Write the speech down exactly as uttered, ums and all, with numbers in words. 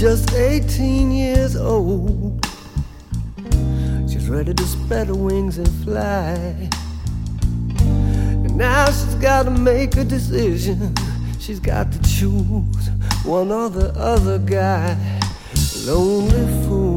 just eighteen years old. She's ready to spread her wings and fly. And now she's got to make a decision. She's got to choose one or the other guy. Lonely fool.